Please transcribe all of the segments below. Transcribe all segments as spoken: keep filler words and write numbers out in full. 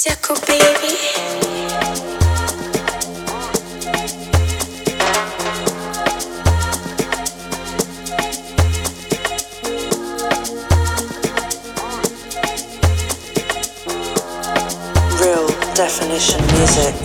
Circle baby. Real definition music.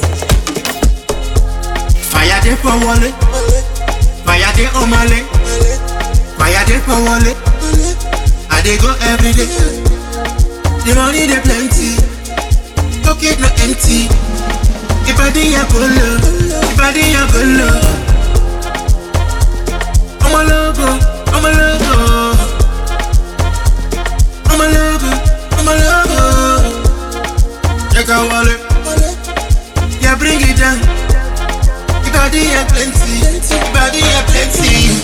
Fire dey for wallet, fire dey on my leg, fire dey for wallet. I dey go every day. The money dey plenty, pocket no empty. If I dey a go low, if I dey a go low, I'm a logo, I'm a logo, I'm a logo, I'm a logo. Check out wallet, yeah bring it down. If I dey a plenty, if I dey a plenty.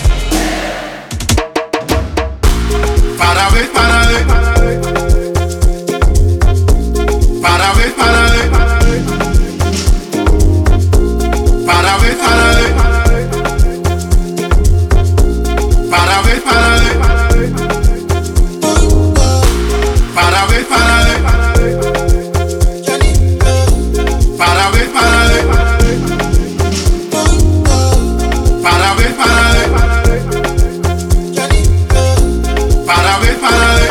Far away, far away, far away, far away, far away, far away, far away, far away, far away, far away, far away, far away, far away, far away, far away, far away.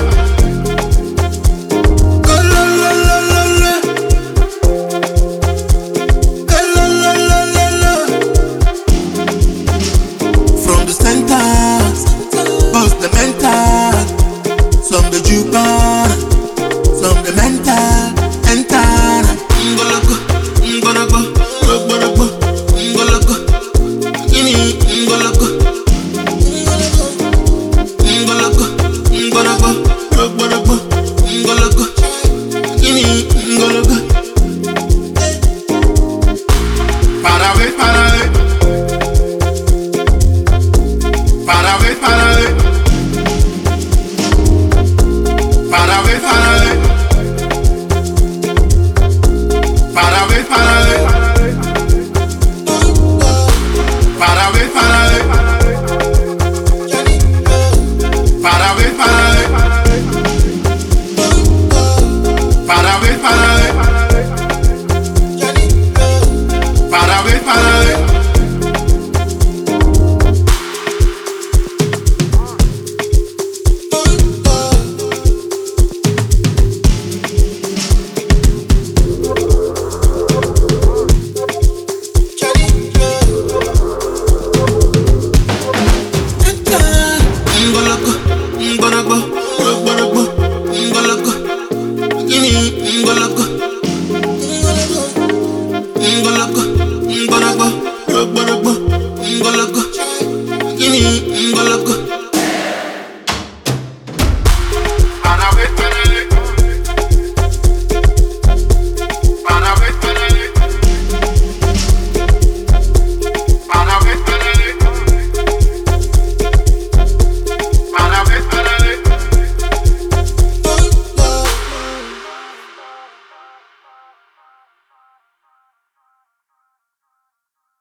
Go la la la la la. Go la la la la la. From the center, bust the mental. Some the jupa, some the mental. Enter. Ngoloko, ngoloko, ngoloko, ngoloko. Ini ngoloko, ngoloko, ngoloko, ngoloko, ngoloko. Ini ngoloko. Far away, far away, far away, far away, far away, far away, far away, far away, far away, far away, far away, far away, far away, far away, far away, far away. Ngoloko, ngoloko.